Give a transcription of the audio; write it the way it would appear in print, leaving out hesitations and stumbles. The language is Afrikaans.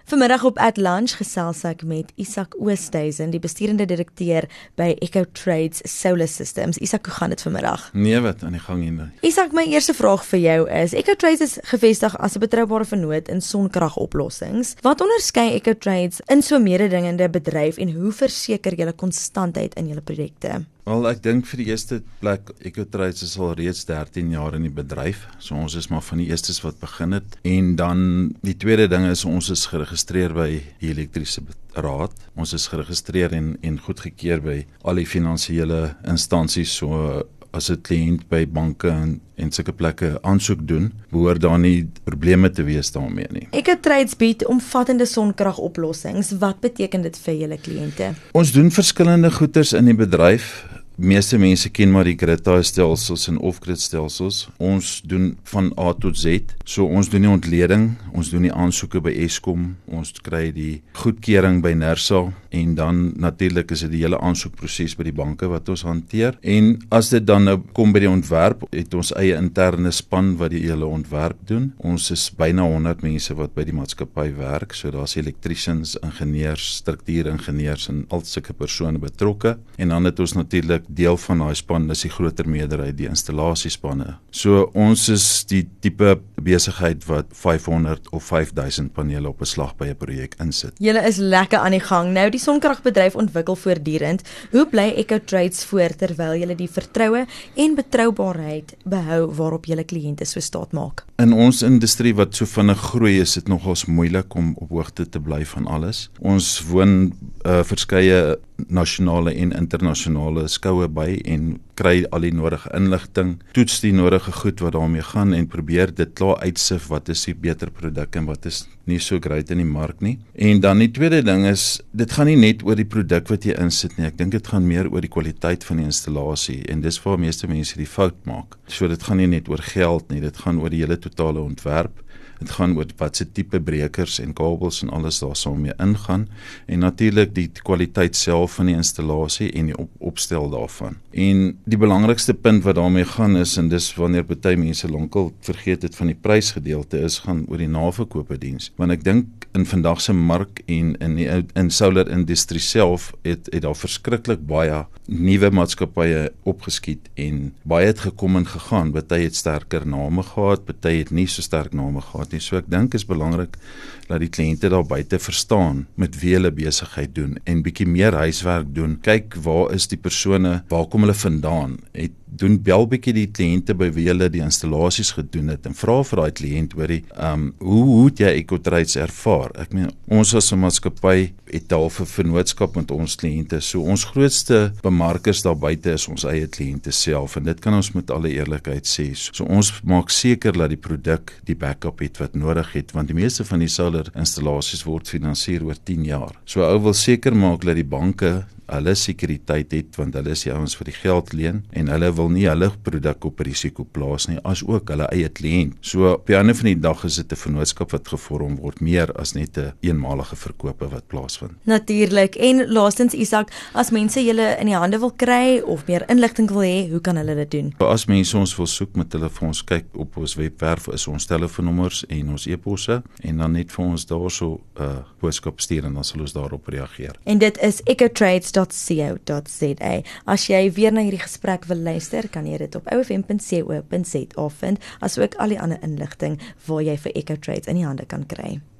Vanmiddag op At Lunch gesels ek met Isak Oosthuizen, die besturende direkteur by EcoTrades Solar Systems. Isak, hoe gaan dit vanmiddag? Nee, wat aan die gang hier. Isak, my eerste vraag vir jou is, EcoTrades is gevestig as 'n betroubare vennoot in sonkragoplossings. Wat onderskei EcoTrades in so 'n mededingende bedryf en hoe verseker julle konstantheid in julle projekte? Wel, ek dink vir die eerste plek, EcoTrades is al reeds 13 jaar in die bedryf, so ons is maar van die eerstes wat begin het. En dan, die tweede ding is, ons is geregistreer by die elektriese raad. Ons is geregistreer en goedgekeur by al die finansiële instansies, so as 'n kliënt by banke en sulke plekke aansoek doen, behoort daar nie probleme te wees daarmee nie. EcoTrades bied omvattende sonkragoplossings. Wat beteken dit vir julle kliënte? Ons doen verskillende goeders in die bedryf. Meeste mense ken maar die grid-tie-stelsels en off-grid-stelsels. Ons doen van A tot Z. So ons doen die ontleding, ons doen die aansoeke by Eskom, ons kry die goedkeuring by NERSA en dan natuurlik is dit die hele aansoekproses by die banke wat ons hanteer. En as dit dan nou kom by die ontwerp, het ons eie interne span wat die hele ontwerp doen. Ons is byna 100 mense wat by die maatskappy werk, so daar's elektriesiens, ingenieurs, struktuuringenieurs en al sulke persone betrokke. En dan het ons natuurlik deel van daai span, is die groter meerderheid die installasiespanne. So ons is die tipe besigheid wat 500 of 5000 panele op 'n slag by 'n projek insit. Julle is lekker aan die gang. Nou, die sonkragbedryf ontwikkel voortdurend. Hoe bly EcoTrades voor terwyl julle die vertroue en betroubaarheid behou waarop julle kliënte so staat maak? In ons industrie wat so vinnig groei, is dit nogals moeilik om op hoogte te bly van alles. Ons woon verskeie nasionale en internasionale skoue by en kry al die nodige inligting, toets die nodige goed wat daarmee gaan en probeer dit klaar uitsif wat is die beter produk en wat is nie so great in die mark nie. En dan die tweede ding is, dit gaan nie net oor die produk wat jy insit nie, ek dink dit gaan meer oor die kwaliteit van die installasie en dis waar meeste mense die fout maak. So dit gaan nie net oor geld nie, dit gaan oor die hele totale ontwerp. Dit gaan oor wat se tipe breekers en kabels en alles daar saam mee ingaan en natuurlik die kwaliteit self van die installasie en die opstel daarvan. En die belangrikste punt wat daarmee gaan is, en dis wanneer baie mense lankal vergeet het van die prysgedeelte is, gaan oor die naverkoopediens. Want ek dink in vandag se mark en in solar industrie self het daar verskriklik baie nuwe maatskappye opgeskiet en baie het gekom en gegaan. Baie het sterker name gehad, baie het nie so sterk name gehad. So ek dink is belangrik dat die kliënte daar buite verstaan met wie hulle besigheid doen en bietjie meer huiswerk doen. Kyk, waar is die persone, waar kom hulle vandaan? Doen bel bietjie die kliënte by wie hulle die installasies gedoen het en vra vir daai kliënt hoe het jy EcoTrades ervaar? Ek meen, ons as 'n maatskappy het al 'n vennootskap met ons kliënte. So ons grootste bemarkers daar buite is ons eie kliënte self en dit kan ons met alle eerlikheid sê. So ons maak seker dat die produk die backup het wat nodig het, want die meeste van die solar installasies word finansier oor 10 jaar. So ou wil seker maak dat die banke hulle sekuriteit het, want hulle is die ouens vir die geld leen en hulle wil nie hulle produk op risiko plaas nie, as ook hulle eie kliënt. So op die einde van die dag is dit 'n vennootskap wat gevorm word, meer as net 'n eenmalige verkope wat plaasvind. Natuurlik. En laastens, Isak, as mense julle in die hande wil kry of meer inligting wil hê, hoe kan hulle dit doen? As mense ons wil soek met hulle vir ons kyk op ons webwerf, is ons telefoonnommers en ons e-posse en dan net vir ons daarso boodskap stuur en dan sal ons daarop reageer. En dit is ecotrades.co.za. As jy weer na hierdie gesprek wil luister, kan jy dit op ofm.co.za vind, asook al die ander inligting waar jy vir EcoTrades in die hande kan kry.